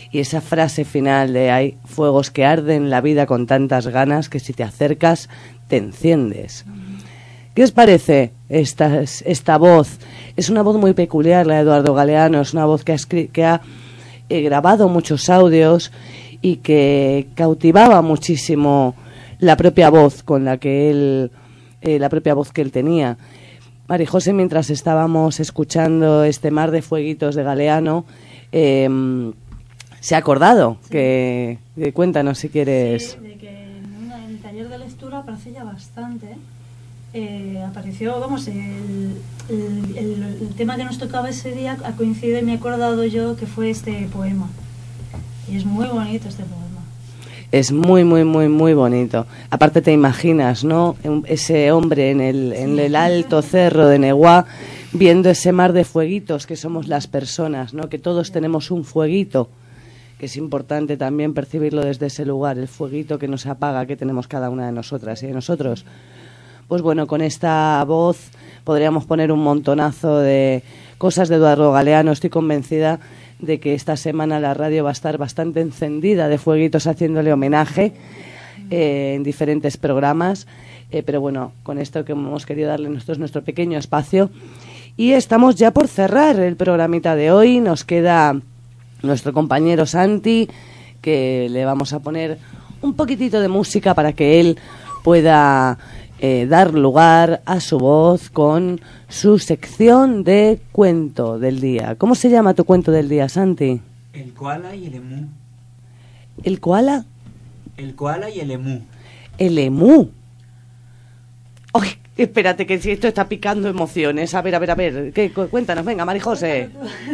[SPEAKER 2] Y esa frase final de hay fuegos que arden la vida con tantas ganas que si te acercas te enciendes. ¿Qué os parece esta voz? Es una voz muy peculiar, la de Eduardo Galeano. Es una voz que ha grabado muchos audios y que cautivaba muchísimo la propia voz con la que él, la propia voz que él tenía. Marijose, mientras estábamos escuchando este Mar de Fueguitos de Galeano, se ha acordado que cuéntanos si quieres.
[SPEAKER 4] Sí, de que en el taller de lectura aparece ya bastante. Apareció, vamos, el tema que nos tocaba ese día ha coincidido y me he acordado yo que fue este poema. Y es muy bonito este poema.
[SPEAKER 2] Es muy, muy, muy, muy bonito. Aparte te imaginas, ¿no? Ese hombre en el alto cerro de Neguá, viendo ese mar de fueguitos que somos las personas, ¿no? Que todos tenemos un fueguito, que es importante también percibirlo desde ese lugar, el fueguito que nos apaga, que tenemos cada una de nosotras y de nosotros. Pues bueno, con esta voz podríamos poner un montonazo de cosas de Eduardo Galeano. Estoy convencida de que esta semana la radio va a estar bastante encendida de fueguitos haciéndole homenaje en diferentes programas. Pero bueno, con esto que hemos querido darle nosotros nuestro pequeño espacio. Y estamos ya por cerrar el programita de hoy. Nos queda nuestro compañero Santi, que le vamos a poner un poquitito de música para que él pueda dar lugar a su voz con su sección de cuento del día. ¿Cómo se llama tu cuento del día, Santi?
[SPEAKER 6] El koala y el emú.
[SPEAKER 2] ¿El koala?
[SPEAKER 6] El koala y el emú.
[SPEAKER 2] ¿El emú? Uy, espérate, que si esto está picando emociones. A ver. Cuéntanos, venga, Marijose.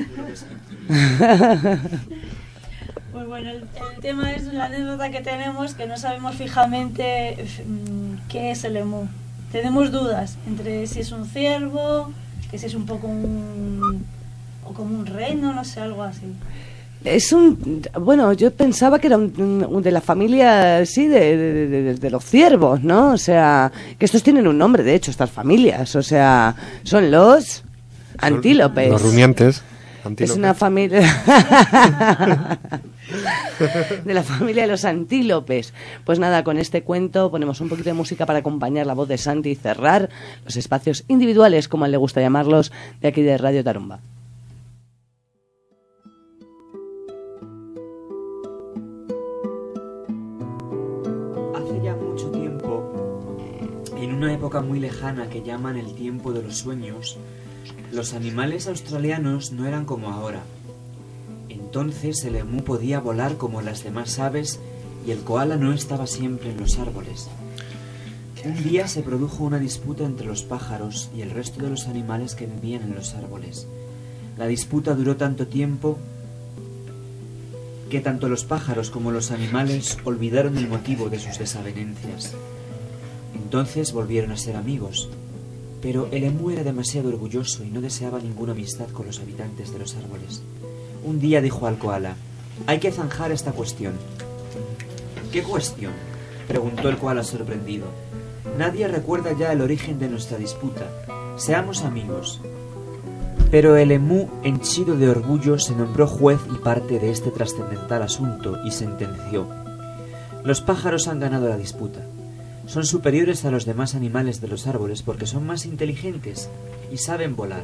[SPEAKER 4] Pues bueno, el tema es la anécdota que tenemos, que no sabemos fijamente qué es el emú. Tenemos dudas entre si es un ciervo, que si es un poco o como un reno, no sé, algo así. Bueno, yo pensaba que era un de la familia, sí, de los ciervos, ¿no? O sea, que estos tienen un nombre, de hecho, estas familias. O sea, son los antílopes.
[SPEAKER 9] Los rumiantes. Antílopes.
[SPEAKER 2] Es una familia de la familia de los antílopes. Pues nada, con este cuento ponemos un poquito de música para acompañar la voz de Santi y cerrar los espacios individuales, como a él le gusta llamarlos, de aquí de Radio Tarumba.
[SPEAKER 6] Hace ya mucho tiempo, en una época muy lejana que llaman el tiempo de los sueños, los animales australianos no eran como ahora. Entonces el emú podía volar como las demás aves y el koala no estaba siempre en los árboles. Un día se produjo una disputa entre los pájaros y el resto de los animales que vivían en los árboles. La disputa duró tanto tiempo que tanto los pájaros como los animales olvidaron el motivo de sus desavenencias. Entonces volvieron a ser amigos. Pero el emú era demasiado orgulloso y no deseaba ninguna amistad con los habitantes de los árboles. Un día dijo al koala: «Hay que zanjar esta cuestión». «¿Qué cuestión?», preguntó el koala sorprendido. «Nadie recuerda ya el origen de nuestra disputa. Seamos amigos». Pero el emú, henchido de orgullo, se nombró juez y parte de este trascendental asunto y sentenció: «Los pájaros han ganado la disputa. Son superiores a los demás animales de los árboles porque son más inteligentes y saben volar.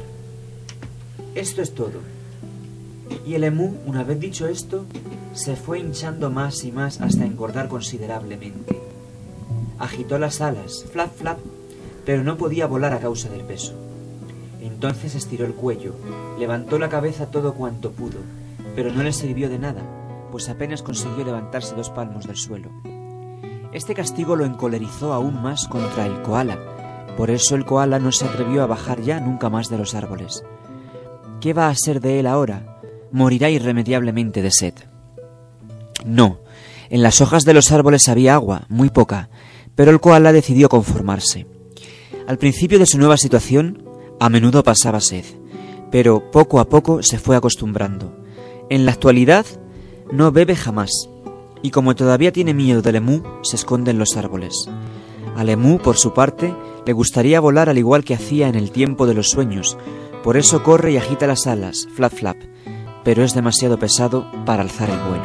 [SPEAKER 6] Esto es todo». Y el emú, una vez dicho esto, se fue hinchando más y más hasta engordar considerablemente. Agitó las alas, flap, flap, pero no podía volar a causa del peso. Entonces estiró el cuello, levantó la cabeza todo cuanto pudo, pero no le sirvió de nada, pues apenas consiguió levantarse 2 palmos del suelo. Este castigo lo encolerizó aún más contra el koala. Por eso el koala no se atrevió a bajar ya nunca más de los árboles. ¿Qué va a ser de él ahora? Morirá irremediablemente de sed. No, en las hojas de los árboles había agua, muy poca, pero el koala decidió conformarse. Al principio de su nueva situación, a menudo pasaba sed, pero poco a poco se fue acostumbrando. En la actualidad, no bebe jamás. Y como todavía tiene miedo del emú, se esconde en los árboles. Al emú, por su parte, le gustaría volar al igual que hacía en el tiempo de los sueños. Por eso corre y agita las alas, flap flap. pero es demasiado pesado para alzar el vuelo.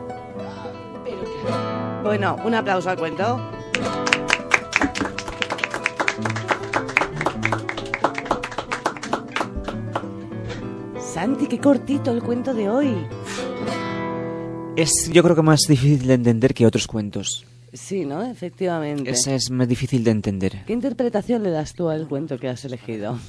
[SPEAKER 2] Bueno, un aplauso al cuento. Santi, qué cortito el cuento de hoy.
[SPEAKER 6] Es, yo creo que más difícil de entender que otros cuentos.
[SPEAKER 2] Sí, ¿no? Efectivamente.
[SPEAKER 6] Ese es más difícil de entender.
[SPEAKER 2] ¿Qué interpretación le das tú al cuento que has elegido?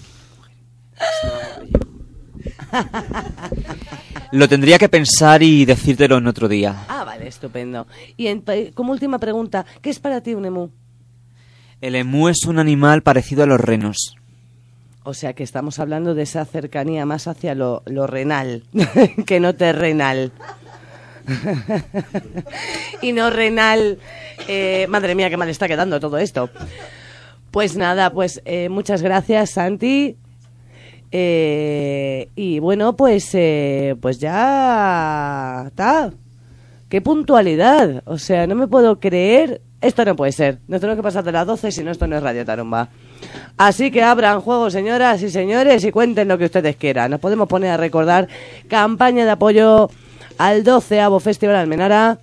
[SPEAKER 6] Lo tendría que pensar y decírtelo en otro día.
[SPEAKER 2] Ah, vale, estupendo. Y como última pregunta, ¿qué es para ti un emú?
[SPEAKER 6] El emú es un animal parecido a los renos.
[SPEAKER 2] O sea que estamos hablando de esa cercanía más hacia lo renal, que no terrenal. Y no renal. Madre mía, qué mal está quedando todo esto. Pues nada, pues muchas gracias, Santi. Y bueno, pues ya está. ¡Qué puntualidad! O sea, no me puedo creer. Esto no puede ser. Nos tenemos que pasar de las 12, si no, esto no es Radio Tarumba. Así que abran juego, señoras y señores, y cuenten lo que ustedes quieran. Nos podemos poner a recordar campaña de apoyo al 12º Festival Almenara.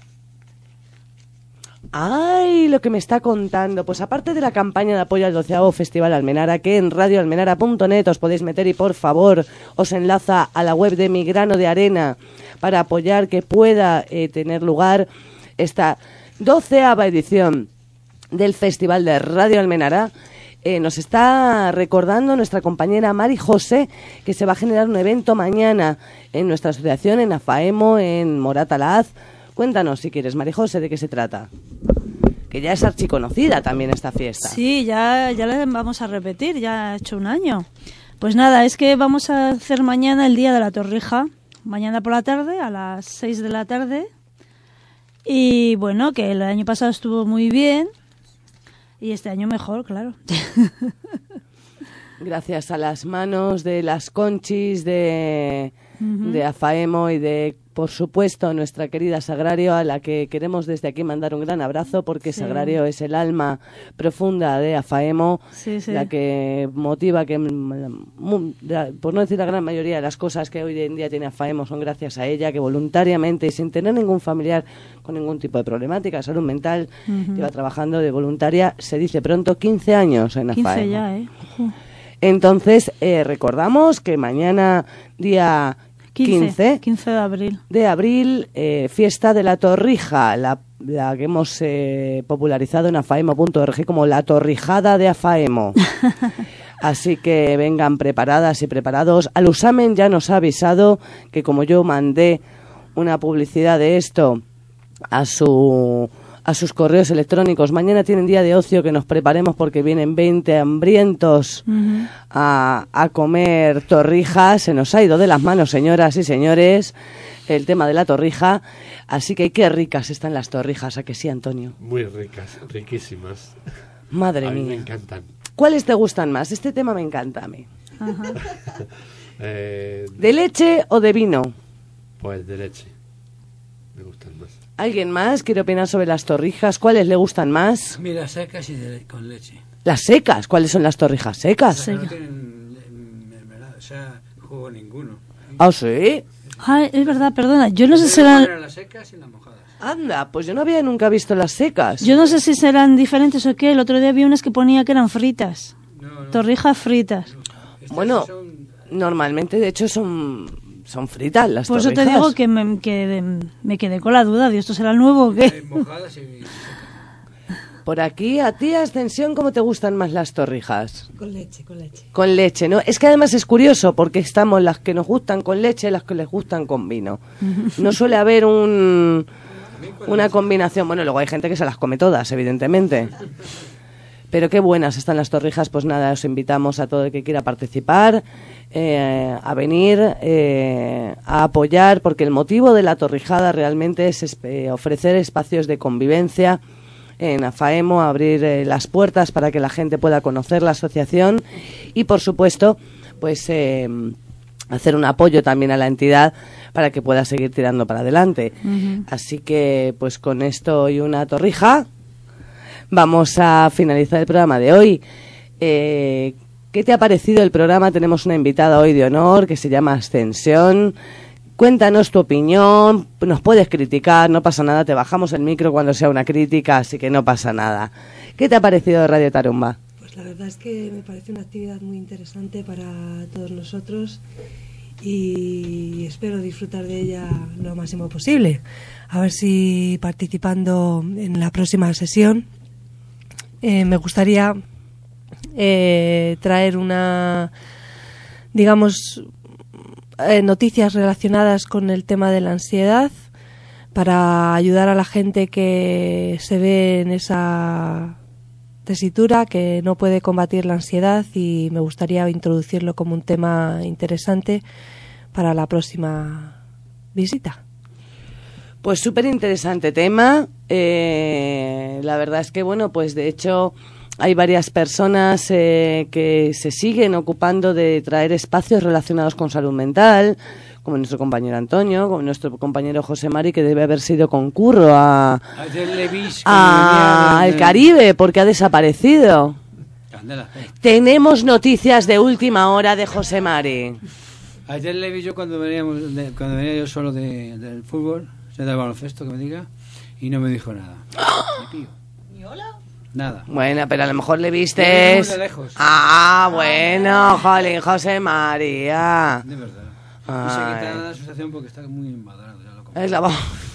[SPEAKER 2] ¡Ay! Lo que me está contando. Pues aparte de la campaña de apoyo al 12º Festival Almenara, que en radioalmenara.net os podéis meter y por favor os enlaza a la web de Mi Grano de Arena para apoyar que pueda tener lugar esta 12ª edición del Festival de Radio Almenara. Nos está recordando nuestra compañera Mari José que se va a generar un evento mañana en nuestra asociación, en Afaemo, en Moratalaz. Cuéntanos, si quieres, Mari José, de qué se trata. Que ya es archiconocida también esta fiesta.
[SPEAKER 4] Sí, ya la vamos a repetir, ya ha hecho un año. Pues nada, es que vamos a hacer mañana el Día de la Torrija, mañana por la tarde, a las 6 de la tarde. Y bueno, que el año pasado estuvo muy bien. Y este año mejor, claro.
[SPEAKER 2] Gracias a las manos de las Conchis, de Afaemo y de, por supuesto, nuestra querida Sagrario, a la que queremos desde aquí mandar un gran abrazo, porque sí. Sagrario es el alma profunda de Afaemo, sí. La que motiva que, por no decir la gran mayoría de las cosas que hoy en día tiene Afaemo son gracias a ella, que voluntariamente y sin tener ningún familiar con ningún tipo de problemática, salud mental, lleva trabajando de voluntaria, se dice pronto, 15 años en Afaemo.
[SPEAKER 4] 15 ya,
[SPEAKER 2] Entonces, recordamos que mañana, día 15 de abril, fiesta de la Torrija, la que hemos popularizado en afaemo.org como la Torrijada de Afaemo. Así que vengan preparadas y preparados. Alusamen ya nos ha avisado que como yo mandé una publicidad de esto a sus correos electrónicos, mañana tienen día de ocio, que nos preparemos porque vienen 20 hambrientos a comer torrijas. Se nos ha ido de las manos, señoras y señores, el tema de la torrija. Así que qué ricas están las torrijas, ¿a que sí, Antonio?
[SPEAKER 3] Muy ricas, riquísimas.
[SPEAKER 2] Madre
[SPEAKER 3] mía.
[SPEAKER 2] A mí
[SPEAKER 3] me encantan.
[SPEAKER 2] ¿Cuáles te gustan más? Este tema me encanta a mí. ¿De leche o de vino?
[SPEAKER 3] Pues de leche. Me gustan más.
[SPEAKER 2] ¿Alguien más quiere opinar sobre las torrijas? ¿Cuáles le gustan más?
[SPEAKER 8] Mira, secas y con leche.
[SPEAKER 2] ¿Las secas? ¿Cuáles son las torrijas secas?
[SPEAKER 8] No tienen mermelada, o sea, jugo ninguno.
[SPEAKER 2] ¿Ah, sí?
[SPEAKER 4] Ah, es verdad, perdona. Yo no sé si serán...
[SPEAKER 8] las secas y las mojadas.
[SPEAKER 2] Anda, pues yo no había nunca visto las secas.
[SPEAKER 4] Yo no sé si serán diferentes o qué. El otro día vi unas que ponía que eran fritas. No. Torrijas fritas.
[SPEAKER 2] Bueno, normalmente, de hecho, son fritas las torrijas.
[SPEAKER 4] Por eso te digo que me quedé con la duda de esto será nuevo o qué.
[SPEAKER 8] Mojadas y...
[SPEAKER 2] Por aquí, a ti, Ascensión, ¿cómo te gustan más las torrijas?
[SPEAKER 12] Con leche, con leche.
[SPEAKER 2] Con leche, ¿no? Es que además es curioso porque estamos las que nos gustan con leche y las que les gustan con vino. No suele haber una combinación. Bueno, luego hay gente que se las come todas, evidentemente. Pero qué buenas están las torrijas. Pues nada, os invitamos a todo el que quiera participar, a venir, a apoyar, porque el motivo de la torrijada realmente es ofrecer espacios de convivencia en Afaemo, abrir las puertas para que la gente pueda conocer la asociación y, por supuesto, pues hacer un apoyo también a la entidad para que pueda seguir tirando para adelante. Así que, pues con esto y una torrija, vamos a finalizar el programa de hoy. ¿Qué te ha parecido el programa? Tenemos una invitada hoy de honor que se llama Ascensión, Cuéntanos tu opinión, nos puedes criticar, no pasa nada, te bajamos el micro cuando sea una crítica, así que no pasa nada. ¿Qué te ha parecido Radio Tarumba?
[SPEAKER 12] Pues la verdad es que me parece una actividad muy interesante para todos nosotros y espero disfrutar de ella lo máximo posible. A ver si participando en la próxima sesión me gustaría traer noticias relacionadas con el tema de la ansiedad para ayudar a la gente que se ve en esa tesitura, que no puede combatir la ansiedad, y me gustaría introducirlo como un tema interesante para la próxima visita.
[SPEAKER 2] Pues súper interesante tema. La verdad es que, bueno, pues de hecho hay varias personas que se siguen ocupando de traer espacios relacionados con salud mental, como nuestro compañero Antonio, como nuestro compañero José Mari, que debe haberse ido con curro al Caribe porque ha desaparecido. Tenemos noticias de última hora de José Mari.
[SPEAKER 8] Ayer le vi yo cuando venía yo solo del fútbol, del baloncesto, que me diga, y no me dijo nada.
[SPEAKER 10] ¿Ni hola?
[SPEAKER 2] Nada. Bueno, pero a lo mejor le vistes.
[SPEAKER 8] De lejos.
[SPEAKER 2] Ah, bueno, jolín, José María.
[SPEAKER 8] De verdad. No se quita nada de la asociación porque está muy embadrado.
[SPEAKER 2] Es la voz.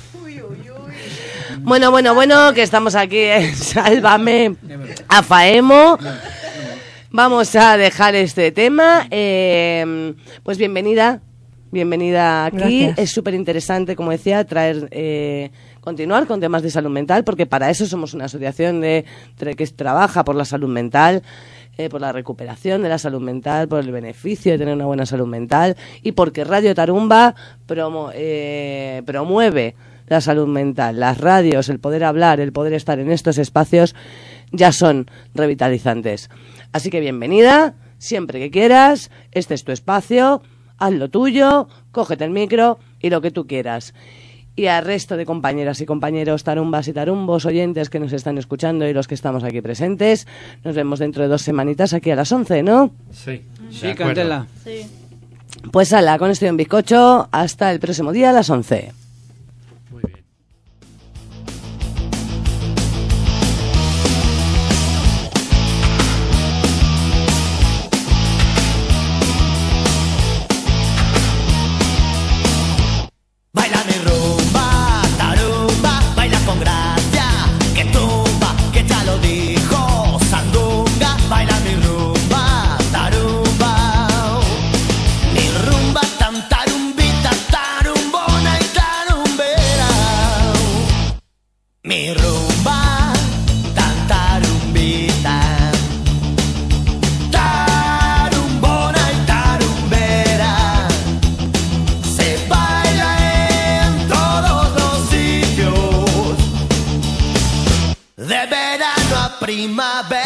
[SPEAKER 2] Bueno, que estamos aquí en Sálvame a Faemo. Vamos a dejar este tema. Pues bienvenida aquí.
[SPEAKER 12] Gracias.
[SPEAKER 2] Es súper interesante, como decía, continuar con temas de salud mental, porque para eso somos una asociación que trabaja por la salud mental, por la recuperación de la salud mental, por el beneficio de tener una buena salud mental, y porque Radio Tarumba promueve la salud mental. Las radios, el poder hablar, el poder estar en estos espacios ya son revitalizantes. Así que bienvenida, siempre que quieras, este es tu espacio, haz lo tuyo, cógete el micro y lo que tú quieras. Y al resto de compañeras y compañeros tarumbas y tarumbos, oyentes que nos están escuchando y los que estamos aquí presentes, nos vemos dentro de 2 semanitas aquí a las 11, ¿no?
[SPEAKER 3] Sí,
[SPEAKER 8] Candela.
[SPEAKER 4] Sí.
[SPEAKER 2] Pues ala, con esto y un bizcocho, hasta el próximo día a las 11.
[SPEAKER 3] Muy bien.
[SPEAKER 1] Baila mi rumba, tarumba, baila con gracia, que tumba, que ya lo dijo, sandunga, baila mi rumba, tarumba, mi rumba tan tarumbita, tarumbona y tarumbera, mi rumba tan tarumbita, tarumbona y tarumbera, se baila en todos los sitios, de verano a primavera.